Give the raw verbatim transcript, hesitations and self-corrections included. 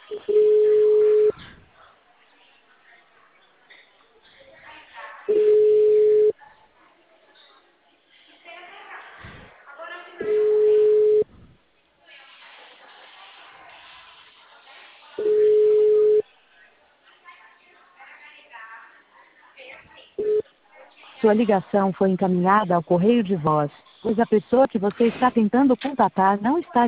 Sua ligação foi encaminhada ao correio de voz, pois a pessoa que você está tentando contatar não está